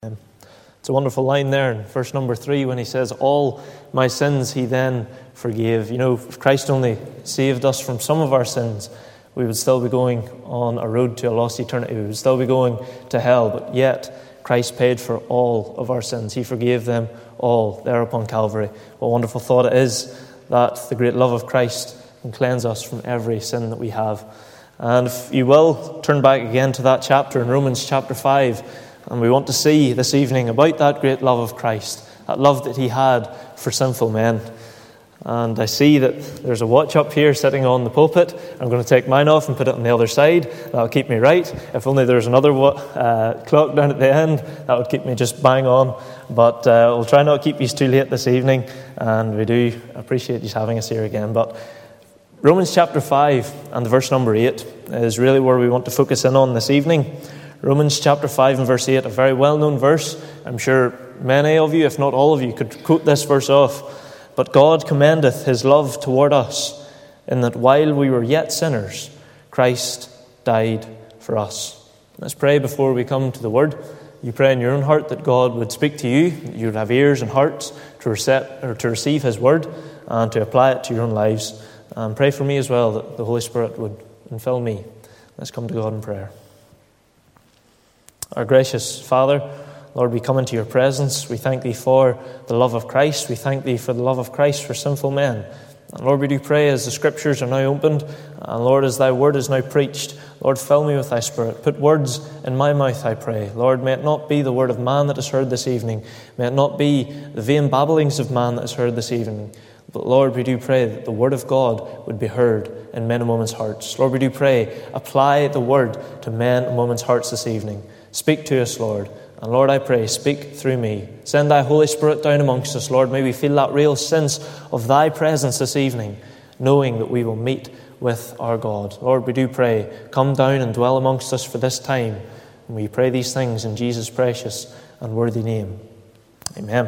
It's a wonderful line there in verse number 3 when he says, all my sins he then forgave. You know, if Christ only saved us from some of our sins, we would still be going on a road to a lost eternity. We would still be going to hell. But yet, Christ paid for all of our sins. He forgave them all there upon Calvary. What a wonderful thought it is that the great love of Christ can cleanse us from every sin that we have. And if you will, turn back again to that chapter in Romans chapter 5. And we want to see this evening about that great love of Christ, that love that he had for sinful men. And I see that there's a watch up here sitting on the pulpit. I'm going to take mine off and put it on the other side. That'll keep me right. If only there was another clock down at the end, that would keep me just bang on. But we'll try not to keep you too late this evening. And we do appreciate you having us here again. But Romans chapter 5 and verse number 8 is really where we want to focus in on this evening. Romans chapter 5 and verse 8, a very well-known verse. I'm sure many of you, if not all of you, could quote this verse off. But God commendeth his love toward us, in that while we were yet sinners, Christ died for us. Let's pray before we come to the word. You pray in your own heart that God would speak to you, that you would have ears and hearts to receive his word and to apply it to your own lives. And pray for me as well, that the Holy Spirit would fill me. Let's come to God in prayer. Our gracious Father, Lord, we come into your presence. We thank thee for the love of Christ. We thank thee for the love of Christ for sinful men. And Lord, we do pray as the scriptures are now opened, and Lord, as thy word is now preached, Lord, fill me with thy Spirit. Put words in my mouth, I pray. Lord, may it not be the word of man that is heard this evening. May it not be the vain babblings of man that is heard this evening. But Lord, we do pray that the word of God would be heard in men and women's hearts. Lord, we do pray, apply the word to men and women's hearts this evening. Speak to us, Lord. And Lord, I pray, speak through me. Send thy Holy Spirit down amongst us, Lord. May we feel that real sense of thy presence this evening, knowing that we will meet with our God. Lord, we do pray, come down and dwell amongst us for this time. And we pray these things in Jesus' precious and worthy name. Amen.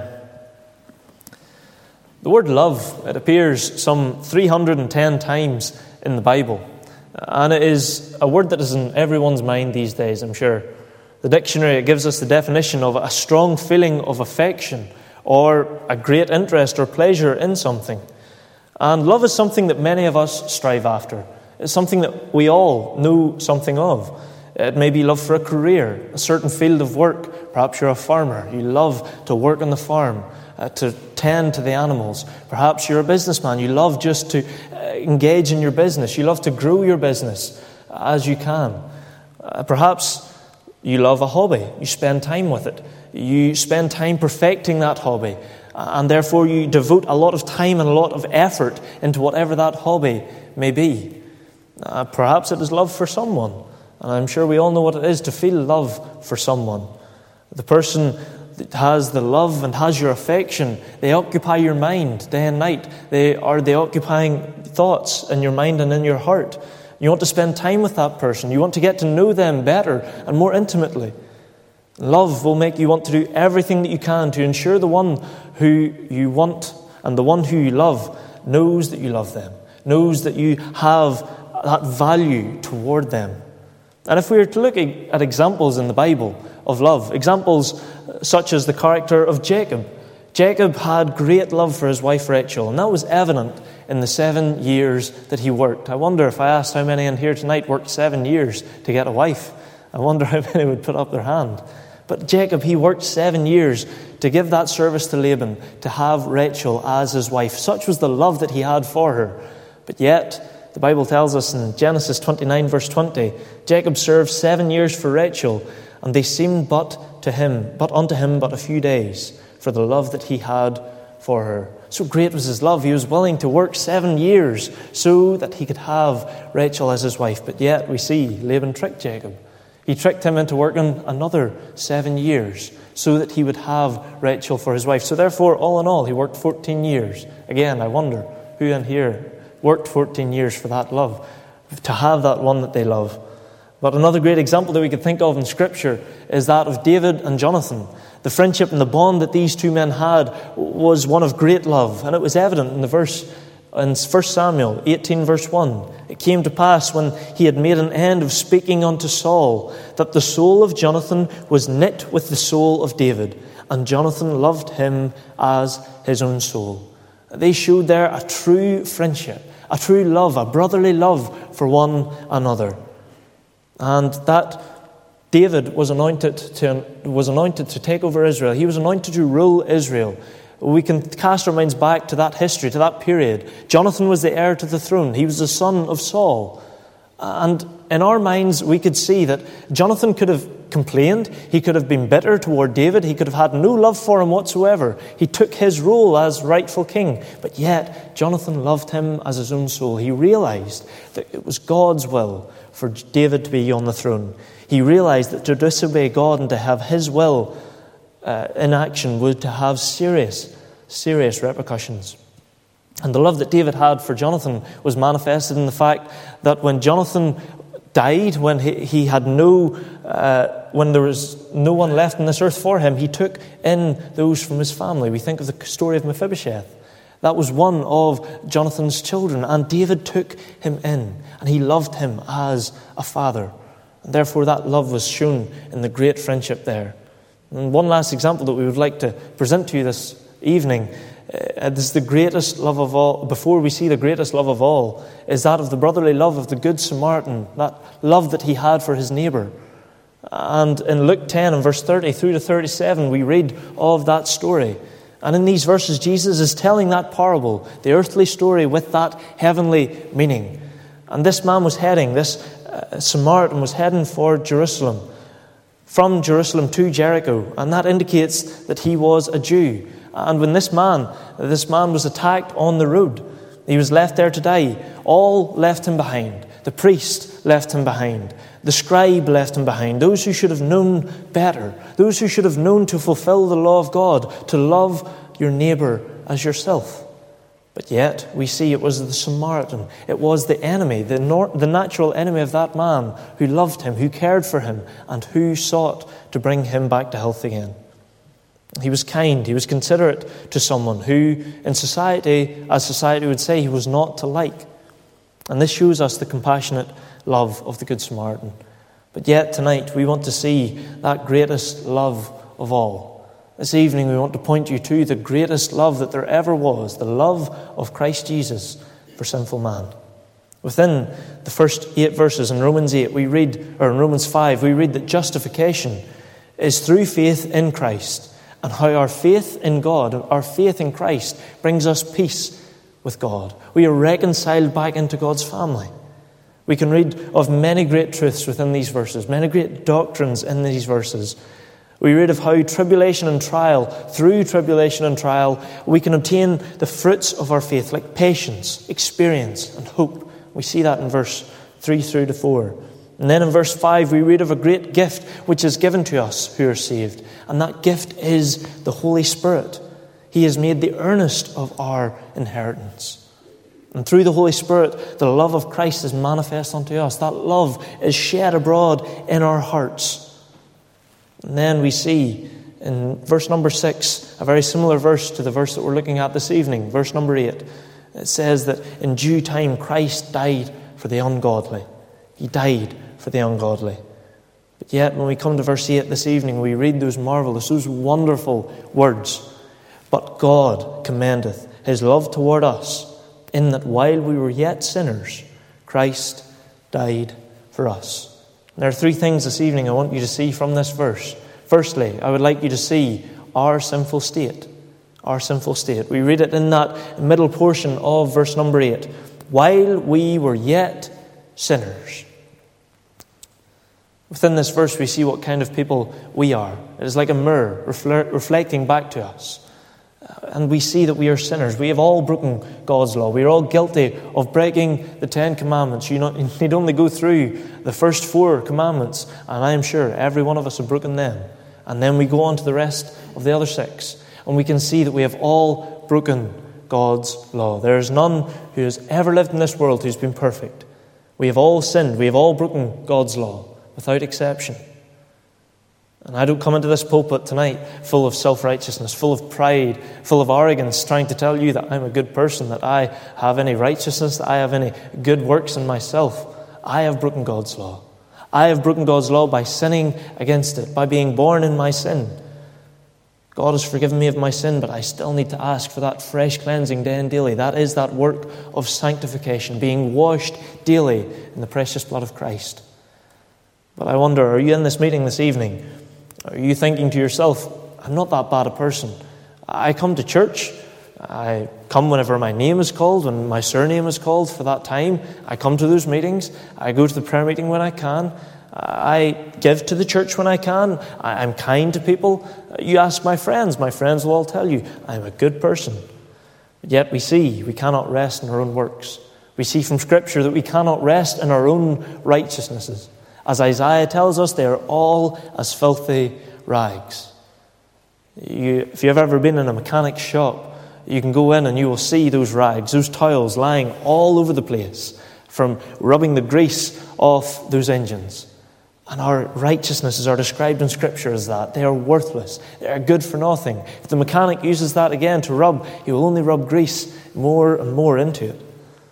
The word love, it appears some 310 times in the Bible. And it is a word that is in everyone's mind these days, I'm sure. The dictionary, it gives us the definition of a strong feeling of affection or a great interest or pleasure in something. And love is something that many of us strive after. It's something that we all know something of. It may be love for a career, a certain field of work. Perhaps you're a farmer. You love to work on the farm, to tend to the animals. Perhaps you're a businessman. You love just to engage in your business. You love to grow your business as you can. Perhaps you love a hobby. You spend time with it. You spend time perfecting that hobby. And therefore you devote a lot of time and a lot of effort into whatever that hobby may be. Perhaps it is love for someone. And I'm sure we all know what it is to feel love for someone. The person that has the love and has your affection, they occupy your mind day and night. They are the occupying thoughts in your mind and in your heart. You want to spend time with that person. You want to get to know them better and more intimately. Love will make you want to do everything that you can to ensure the one who you want and the one who you love knows that you love them, knows that you have that value toward them. And if we were to look at examples in the Bible of love, examples such as the character of Jacob. Jacob had great love for his wife Rachel, and that was evident in the 7 years that he worked. I wonder if I asked how many in here tonight worked 7 years to get a wife. I wonder how many would put up their hand. But Jacob, he worked 7 years to give that service to Laban, to have Rachel as his wife. Such was the love that he had for her. But yet, the Bible tells us in Genesis 29 verse 20, Jacob served 7 years for Rachel, and they seemed but unto him but a few days, for the love that he had for her. So great was his love. He was willing to work 7 years so that he could have Rachel as his wife. But yet we see Laban tricked Jacob. He tricked him into working another 7 years so that he would have Rachel for his wife. So therefore, all in all, he worked 14 years. Again, I wonder who in here worked 14 years for that love, to have that one that they love. But another great example that we could think of in Scripture is that of David and Jonathan. The friendship and the bond that these two men had was one of great love. And it was evident in the verse In 1 Samuel 18 verse 1, it came to pass when he had made an end of speaking unto Saul, that the soul of Jonathan was knit with the soul of David, and Jonathan loved him as his own soul. They showed there a true friendship, a true love, a brotherly love for one another. And that David was anointed to take over Israel. He was anointed to rule Israel. We can cast our minds back to that history, to that period. Jonathan was the heir to the throne. He was the son of Saul. And in our minds, we could see that Jonathan could have complained. He could have been bitter toward David. He could have had no love for him whatsoever. He took his role as rightful king. But yet, Jonathan loved him as his own soul. He realized that it was God's will for David to be on the throne. He realized that to disobey God and to have his will in action would to have serious repercussions. And the love that David had for Jonathan was manifested in the fact that when Jonathan died, when he had when there was no one left on this earth for him, he took in those from his family. We think of the story of Mephibosheth. That was one of Jonathan's children, and David took him in, and he loved him as a father. And therefore that love was shown in the great friendship there. And one last example that we would like to present to you this evening, this is the greatest love of all. Before we see the greatest love of all, is that of the brotherly love of the Good Samaritan, that love that he had for his neighbour. And in Luke 10 and verse 30 through to 37, we read of that story. And in these verses, Jesus is telling that parable, the earthly story with that heavenly meaning. And this man was heading, this Samaritan was heading for Jerusalem, from Jerusalem to Jericho, and that indicates that he was a Jew. And when this man was attacked on the road, he was left there to die. All left him behind. The priest left him behind. The scribe left him behind. Those who should have known better. Those who should have known to fulfill the law of God, to love your neighbour as yourself. But yet, we see it was the Samaritan. It was the enemy, the natural enemy of that man who loved him, who cared for him, and who sought to bring him back to health again. He was kind, he was considerate to someone who, in society, as society would say, he was not to like. And this shows us the compassionate love of the Good Samaritan. But yet, tonight, we want to see that greatest love of all. This evening we want to point you to the greatest love that there ever was, the love of Christ Jesus for sinful man. Within the first 8 verses in Romans 8, in Romans 5, we read that justification is through faith in Christ, and how our faith in God, our faith in Christ, brings us peace with God. We are reconciled back into God's family. We can read of many great truths within these verses, many great doctrines in these verses. We read of how tribulation and trial, through tribulation and trial, we can obtain the fruits of our faith, like patience, experience, and hope. We see that in verse 3 through to 4. And then in verse 5, we read of a great gift which is given to us who are saved. And that gift is the Holy Spirit. He is made the earnest of our inheritance. And through the Holy Spirit, the love of Christ is manifest unto us. That love is shed abroad in our hearts. And then we see in verse number 6, a very similar verse to the verse that we're looking at this evening, verse number 8. It says that in due time Christ died for the ungodly. He died for the ungodly. But yet when we come to verse 8 this evening, we read those marvelous, those wonderful words. But God commendeth his love toward us, in that while we were yet sinners, Christ died for us. There are 3 things this evening I want you to see from this verse. Firstly, I would like you to see our sinful state. Our sinful state. We read it in that middle portion of verse number 8. While we were yet sinners. Within this verse we see what kind of people we are. It is like a mirror reflecting back to us. And we see that we are sinners. We have all broken God's law. We are all guilty of breaking the 10 commandments. You need only go through the first 4 commandments, and I am sure every one of us have broken them. And then we go on to the rest of the other 6, and we can see that we have all broken God's law. There is none who has ever lived in this world who's been perfect. We have all sinned. We have all broken God's law, without exception. And I don't come into this pulpit tonight full of self-righteousness, full of pride, full of arrogance, trying to tell you that I'm a good person, that I have any righteousness, that I have any good works in myself. I have broken God's law. I have broken God's law by sinning against it, by being born in my sin. God has forgiven me of my sin, but I still need to ask for that fresh cleansing day and daily. That is that work of sanctification, being washed daily in the precious blood of Christ. But I wonder, are you in this meeting this evening? Are you thinking to yourself, I'm not that bad a person. I come to church. I come whenever my name is called, when my surname is called for that time. I come to those meetings. I go to the prayer meeting when I can. I give to the church when I can. I'm kind to people. You ask my friends will all tell you, I'm a good person. But yet we see we cannot rest in our own works. We see from Scripture that we cannot rest in our own righteousnesses. As Isaiah tells us, they are all as filthy rags. If you've ever been in a mechanic's shop, you can go in and you will see those rags, those towels lying all over the place from rubbing the grease off those engines. And our righteousnesses are described in Scripture as that. They are worthless. They are good for nothing. If the mechanic uses that again to rub, he will only rub grease more and more into it.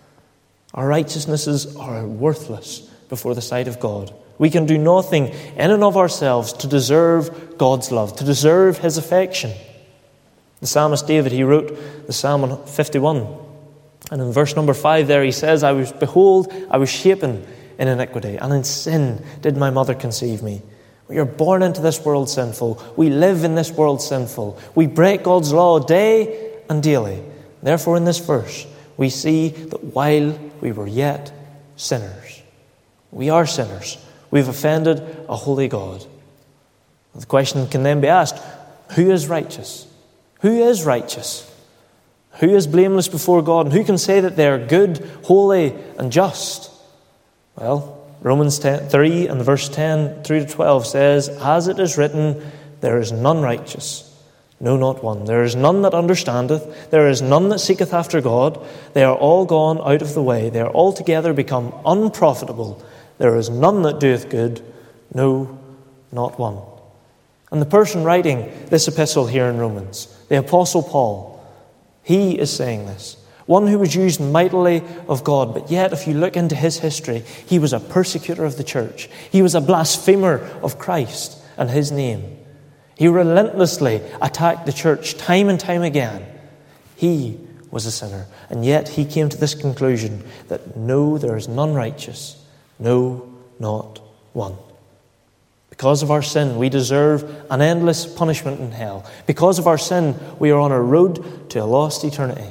Our righteousnesses are worthless before the sight of God. We can do nothing in and of ourselves to deserve God's love, to deserve His affection. The psalmist David, he wrote the Psalm 51. And in verse number 5 there he says, Behold, I was shapen in iniquity, and in sin did my mother conceive me. We are born into this world sinful. We live in this world sinful. We break God's law day and daily. Therefore, in this verse, we see that while we were yet sinners, we are sinners. We've offended a holy God. The question can then be asked, who is righteous? Who is righteous? Who is blameless before God? And who can say that they are good, holy, and just? Well, Romans 3 and verse 10 through to 12 says, As it is written, there is none righteous, no, not one. There is none that understandeth. There is none that seeketh after God. They are all gone out of the way. They are altogether become unprofitable. There is none that doeth good, no, not one. And the person writing this epistle here in Romans, the Apostle Paul, he is saying this. One who was used mightily of God, but yet if you look into his history, he was a persecutor of the church. He was a blasphemer of Christ and His name. He relentlessly attacked the church time and time again. He was a sinner, and yet he came to this conclusion that no, there is none righteous, no, not one. Because of our sin, we deserve an endless punishment in hell. Because of our sin, we are on a road to a lost eternity.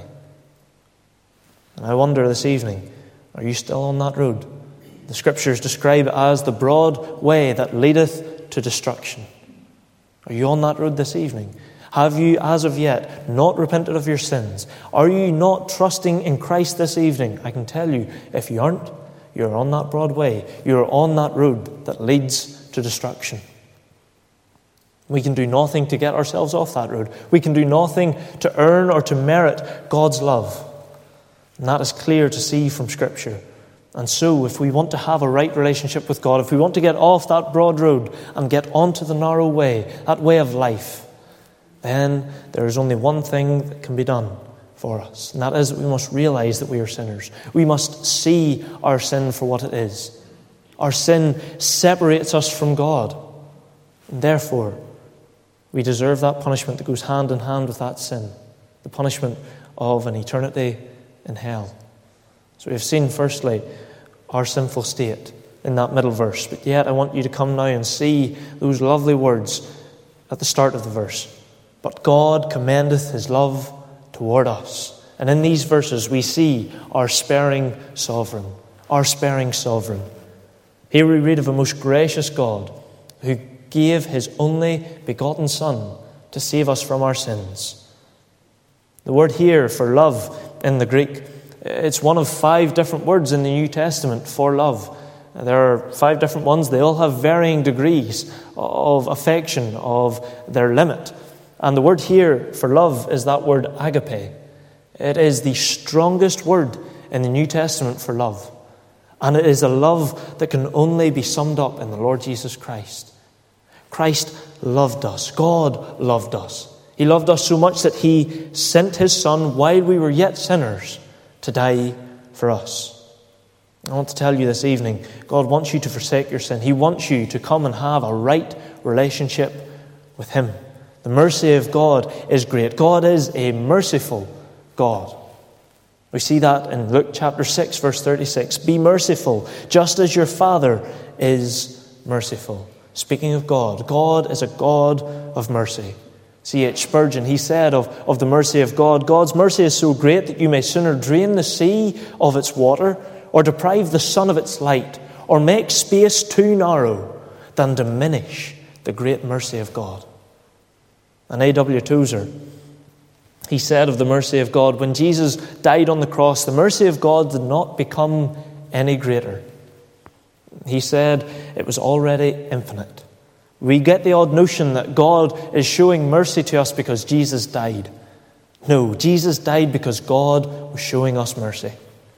And I wonder this evening, are you still on that road? The Scriptures describe it as the broad way that leadeth to destruction. Are you on that road this evening? Have you, as of yet, not repented of your sins? Are you not trusting in Christ this evening? I can tell you, if you aren't, you're on that broad way. You're on that road that leads to destruction. We can do nothing to get ourselves off that road. We can do nothing to earn or to merit God's love. And that is clear to see from Scripture. And so, if we want to have a right relationship with God, if we want to get off that broad road and get onto the narrow way, that way of life, then there is only one thing that can be done for us. And that is that we must realize that we are sinners. We must see our sin for what it is. Our sin separates us from God. And therefore, we deserve that punishment that goes hand in hand with that sin. The punishment of an eternity in hell. So we have seen, firstly, our sinful state in that middle verse. But yet I want you to come now and see those lovely words at the start of the verse. But God commendeth His love toward us. And in these verses we see our sparing sovereign. Our sparing sovereign. Here we read of a most gracious God who gave His only begotten Son to save us from our sins. The word here for love in the Greek, it's one of 5 different words in the New Testament for love. There are 5 different ones. They all have varying degrees of affection, of their limit. And the word here for love is that word agape. It is the strongest word in the New Testament for love. And it is a love that can only be summed up in the Lord Jesus Christ. Christ loved us. God loved us. He loved us so much that he sent his Son while we were yet sinners to die for us. I want to tell you this evening, God wants you to forsake your sin. He wants you to come and have a right relationship with him. The mercy of God is great. God is a merciful God. We see that in Luke chapter 6, verse 36. Be merciful, just as your Father is merciful. Speaking of God, God is a God of mercy. C.H. Spurgeon, he said of the mercy of God, God's mercy is so great that you may sooner drain the sea of its water, or deprive the sun of its light, or make space too narrow, than diminish the great mercy of God. And A.W. Tozer, he said of the mercy of God, when Jesus died on the cross, the mercy of God did not become any greater. He said it was already infinite. We get the odd notion that God is showing mercy to us because Jesus died. No, Jesus died because God was showing us mercy.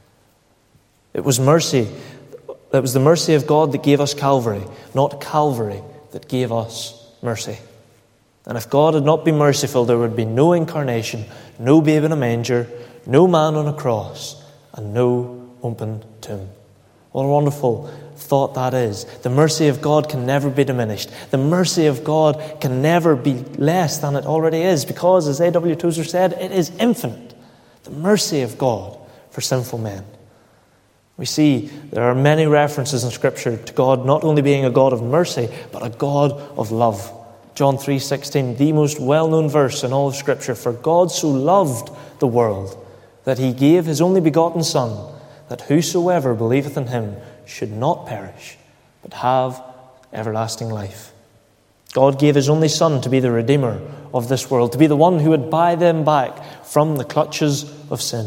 It was mercy. It was the mercy of God that gave us Calvary, not Calvary that gave us mercy. And if God had not been merciful, there would be no incarnation, no babe in a manger, no man on a cross, and no open tomb. What a wonderful thought that is. The mercy of God can never be diminished. The mercy of God can never be less than it already is, because, as A.W. Tozer said, it is infinite. The mercy of God for sinful men. We see there are many references in Scripture to God not only being a God of mercy, but a God of love. John 3:16, the most well-known verse in all of Scripture. For God so loved the world that he gave his only begotten Son, that whosoever believeth in him should not perish, but have everlasting life. God gave his only Son to be the Redeemer of this world, to be the one who would buy them back from the clutches of sin.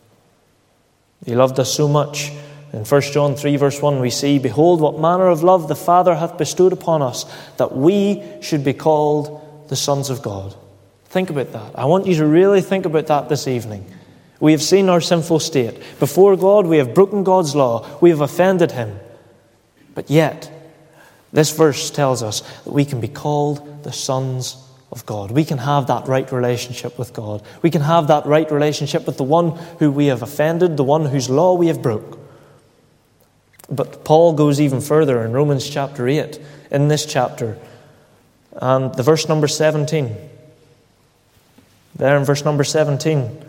He loved us so much. In 1 John 3 verse 1 we see, behold what manner of love the Father hath bestowed upon us, that we should be called the sons of God. Think about that. I want you to really think about that this evening. We have seen our sinful state. Before God, we have broken God's law. We have offended him. But yet, this verse tells us that we can be called the sons of God. We can have that right relationship with God. We can have that right relationship with the one who we have offended, the one whose law we have broke. But Paul goes even further in Romans chapter 8, in this chapter, and the verse number 17. There in verse number 17,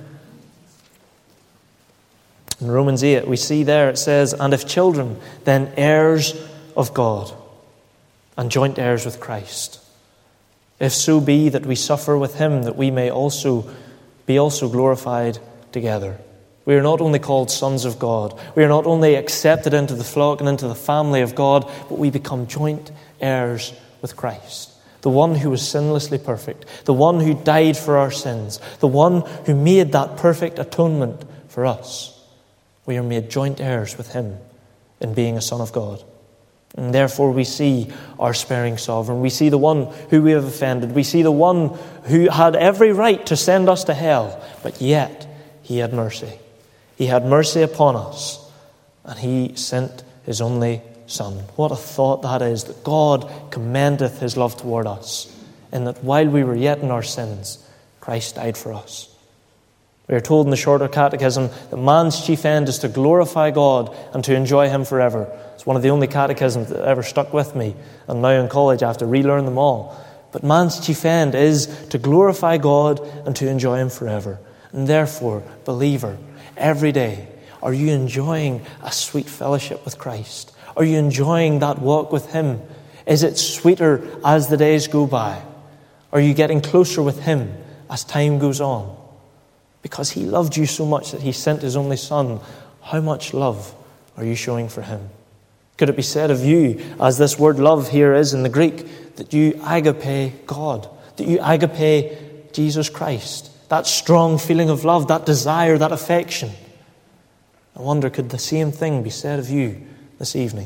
in Romans 8, we see there it says, and if children, then heirs of God, and joint heirs with Christ. If so be that we suffer with him, that we may be also glorified together. We are not only called sons of God, we are not only accepted into the flock and into the family of God, but we become joint heirs with Christ. The one who was sinlessly perfect, the one who died for our sins, the one who made that perfect atonement for us. We are made joint heirs with him in being a son of God. And therefore we see our sparing sovereign. We see the one who we have offended. We see the one who had every right to send us to hell, but yet he had mercy. He had mercy upon us, and he sent his only Son. What a thought that is, that God commendeth his love toward us, in that while we were yet in our sins, Christ died for us. We are told in the Shorter Catechism that man's chief end is to glorify God and to enjoy him forever. It's one of the only catechisms that ever stuck with me, and now in college I have to relearn them all. But man's chief end is to glorify God and to enjoy him forever. And therefore, believer, every day, are you enjoying a sweet fellowship with Christ? Are you enjoying that walk with him? Is it sweeter as the days go by? Are you getting closer with him as time goes on? Because he loved you so much that he sent his only Son. How much love are you showing for him? Could it be said of you, as this word love here is in the Greek, that you agape God, that you agape Jesus Christ? That strong feeling of love, that desire, that affection. I wonder, could the same thing be said of you this evening?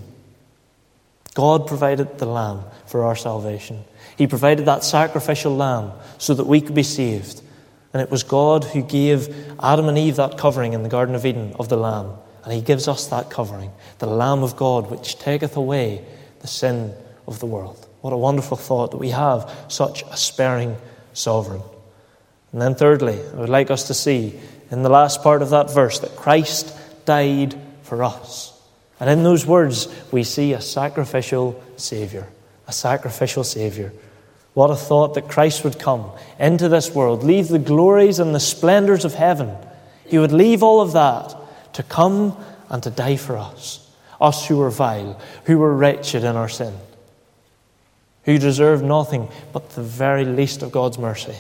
God provided the lamb for our salvation. He provided that sacrificial lamb so that we could be saved. And it was God who gave Adam and Eve that covering in the Garden of Eden of the lamb. And he gives us that covering, the Lamb of God, which taketh away the sin of the world. What a wonderful thought that we have such a sparing sovereign. And then thirdly, I would like us to see in the last part of that verse that Christ died for us. And in those words, we see a sacrificial Savior. A sacrificial Savior. What a thought that Christ would come into this world, leave the glories and the splendors of heaven. He would leave all of that to come and to die for us. Us who were vile, who were wretched in our sin, who deserved nothing but the very least of God's mercy.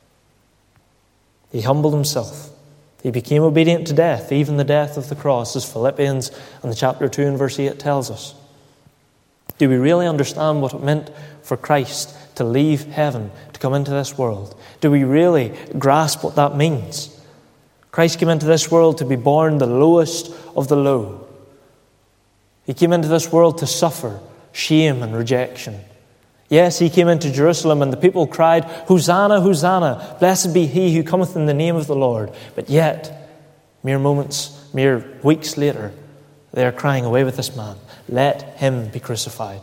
He humbled himself. He became obedient to death, even the death of the cross, as Philippians in the chapter 2 and verse 8 tells us. Do we really understand what it meant for Christ to leave heaven, to come into this world? Do we really grasp what that means? Christ came into this world to be born the lowest of the low. He came into this world to suffer shame and rejection. Yes, he came into Jerusalem and the people cried, "Hosanna, Hosanna, blessed be he who cometh in the name of the Lord." But yet, mere weeks later, they are crying, "Away with this man, let him be crucified."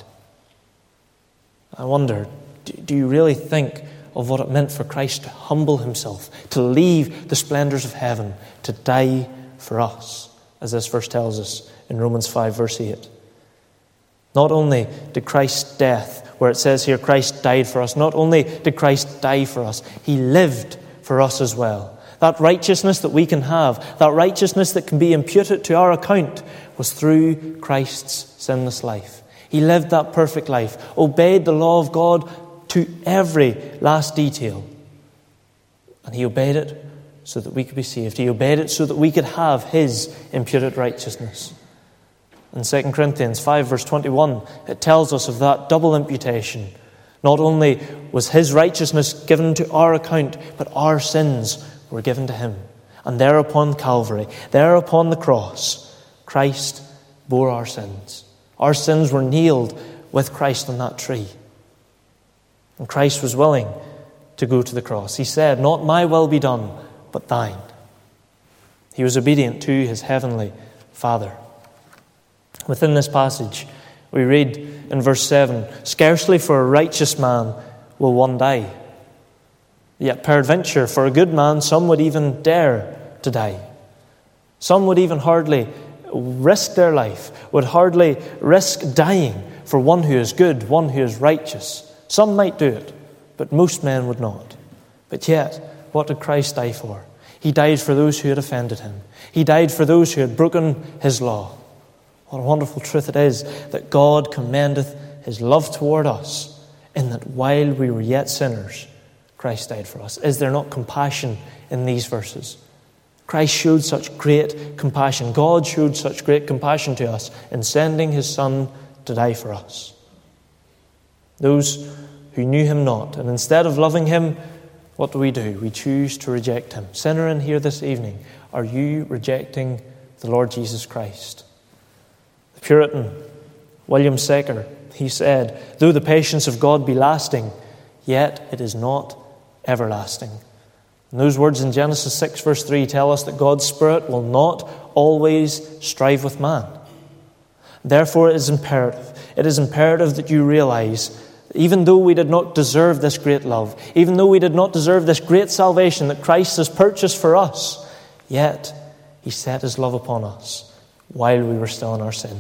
I wonder, do you really think of what it meant for Christ to humble himself, to leave the splendors of heaven, to die for us, as this verse tells us in Romans 5 verse 8. Not only did Christ's death, where it says here Christ died for us, not only did Christ die for us, he lived for us as well. That righteousness that we can have, that righteousness that can be imputed to our account, was through Christ's sinless life. He lived that perfect life, obeyed the law of God to every last detail. And he obeyed it so that we could be saved. He obeyed it so that we could have his imputed righteousness. In 2 Corinthians 5 verse 21, it tells us of that double imputation. Not only was his righteousness given to our account, but our sins were given to him. And there upon Calvary, there upon the cross, Christ bore our sins. Our sins were nailed with Christ on that tree. And Christ was willing to go to the cross. He said, "Not my will be done, but thine." He was obedient to his heavenly Father. Within this passage, we read in verse 7, "Scarcely for a righteous man will one die. Yet peradventure for a good man some would even dare to die." Some would even hardly risk their life, would hardly risk dying for one who is good, one who is righteous. Some might do it, but most men would not. But yet, what did Christ die for? He died for those who had offended him. He died for those who had broken his law. What a wonderful truth it is that God commendeth his love toward us, in that while we were yet sinners, Christ died for us. Is there not compassion in these verses? Christ showed such great compassion. God showed such great compassion to us in sending his Son to die for us. Those who knew him not, and instead of loving him, what do? We choose to reject him. Sinner in here this evening, are you rejecting the Lord Jesus Christ? The Puritan William Secker, he said, "Though the patience of God be lasting, yet it is not everlasting." And those words in Genesis 6 verse 3 tell us that God's Spirit will not always strive with man. Therefore it is imperative that you realize that even though we did not deserve this great love, even though we did not deserve this great salvation that Christ has purchased for us, yet he set his love upon us while we were still in our sin.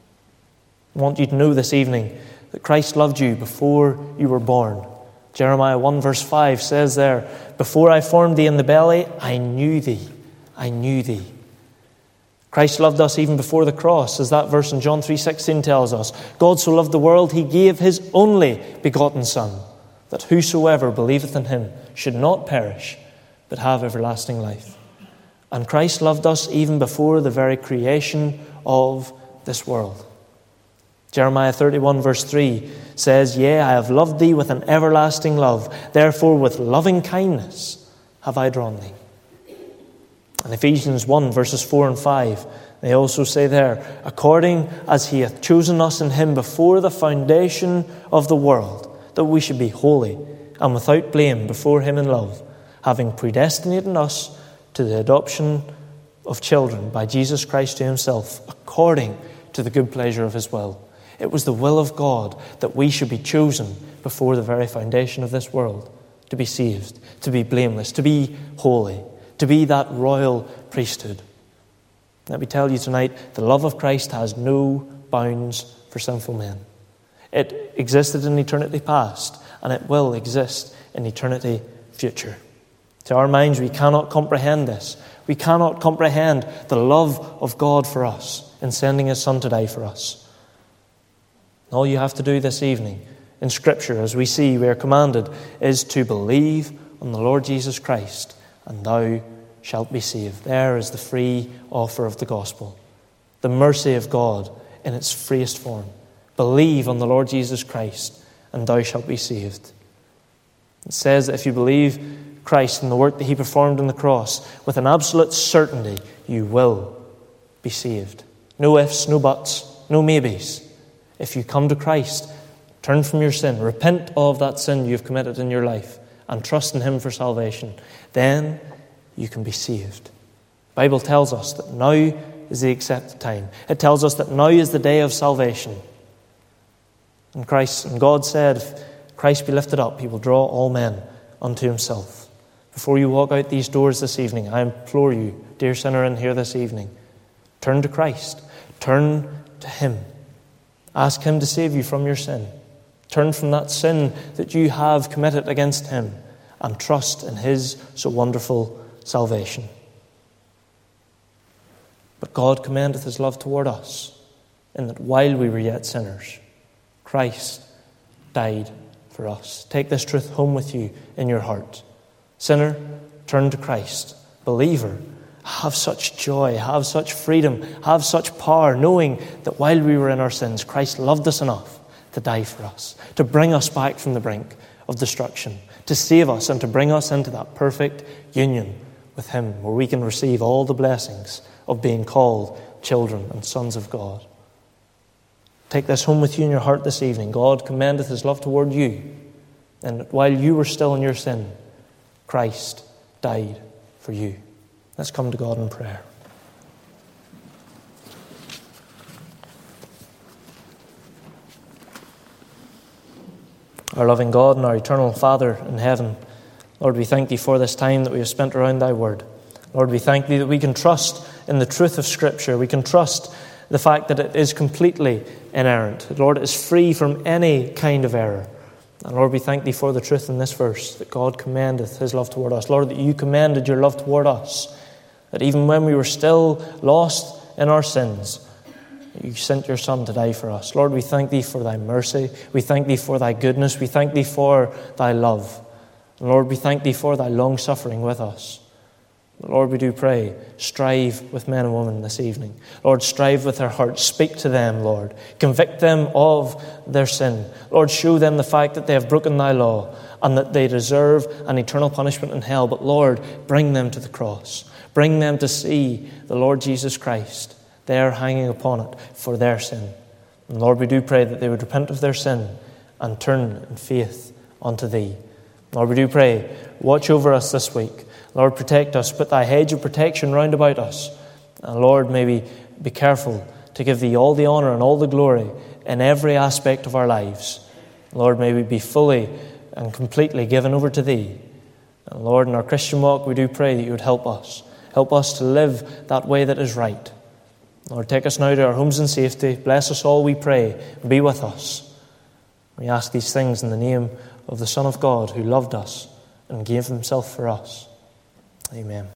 I want you to know this evening that Christ loved you before you were born. Jeremiah 1 verse 5 says there, "Before I formed thee in the belly, I knew thee. I knew thee." Christ loved us even before the cross, as that verse in John 3:16 tells us. God so loved the world, he gave his only begotten Son, that whosoever believeth in him should not perish, but have everlasting life. And Christ loved us even before the very creation of this world. Jeremiah 31 verse 3 says, "Yea, I have loved thee with an everlasting love. Therefore with loving kindness have I drawn thee." And Ephesians 1 verses 4 and 5, they also say there, "According as he hath chosen us in him before the foundation of the world, that we should be holy and without blame before him in love, having predestinated us to the adoption of children by Jesus Christ to himself, according to the good pleasure of his will." It was the will of God that we should be chosen before the very foundation of this world, to be saved, to be blameless, to be holy, to be that royal priesthood. Let me tell you tonight, the love of Christ has no bounds for sinful men. It existed in eternity past, and it will exist in eternity future. To our minds, we cannot comprehend this. We cannot comprehend the love of God for us in sending His Son to die for us. All you have to do this evening in Scripture, as we see we are commanded, is to believe on the Lord Jesus Christ, and thou shalt be saved. There is the free offer of the gospel, the mercy of God in its freest form. Believe on the Lord Jesus Christ, and thou shalt be saved. It says that if you believe Christ and the work that He performed on the cross, with an absolute certainty, you will be saved. No ifs, no buts, no maybes. If you come to Christ, turn from your sin, repent of that sin you've committed in your life, and trust in Him for salvation, then you can be saved. The Bible tells us that now is the accepted time. It tells us that now is the day of salvation. And God said, if Christ be lifted up, He will draw all men unto Himself. Before you walk out these doors this evening, I implore you, dear sinner in here this evening, turn to Christ. Turn to Him. Ask Him to save you from your sin. Turn from that sin that you have committed against Him and trust in His so wonderful salvation. But God commendeth His love toward us, in that while we were yet sinners, Christ died for us. Take this truth home with you in your heart. Sinner, turn to Christ. Believer, have such joy, have such freedom, have such power, knowing that while we were in our sins, Christ loved us enough to die for us, to bring us back from the brink of destruction, to save us and to bring us into that perfect union with Him, where we can receive all the blessings of being called children and sons of God. Take this home with you in your heart this evening. God commendeth His love toward you, and while you were still in your sin, Christ died for you. Let's come to God in prayer. Our loving God and our eternal Father in heaven, Lord, we thank Thee for this time that we have spent around Thy Word. Lord, we thank Thee that we can trust in the truth of Scripture. We can trust the fact that it is completely inerrant. Lord, it is free from any kind of error. And Lord, we thank Thee for the truth in this verse, that God commendeth His love toward us. Lord, that You commended Your love toward us, that even when we were still lost in our sins, You sent Your Son to die for us. Lord, we thank Thee for Thy mercy. We thank Thee for Thy goodness. We thank Thee for Thy love. And Lord, we thank Thee for Thy long-suffering with us. Lord, we do pray, strive with men and women this evening. Lord, strive with their hearts. Speak to them, Lord. Convict them of their sin. Lord, show them the fact that they have broken Thy law and that they deserve an eternal punishment in hell. But Lord, bring them to the cross. Bring them to see the Lord Jesus Christ there hanging upon it for their sin. And Lord, we do pray that they would repent of their sin and turn in faith unto Thee. Lord, we do pray, watch over us this week. Lord, protect us. Put Thy hedge of protection round about us. And Lord, may we be careful to give Thee all the honour and all the glory in every aspect of our lives. Lord, may we be fully and completely given over to Thee. And Lord, in our Christian walk, we do pray that You would help us. Help us to live that way that is right. Lord, take us now to our homes in safety. Bless us all, we pray. Be with us. We ask these things in the name of the Son of God, who loved us and gave Himself for us. Amen.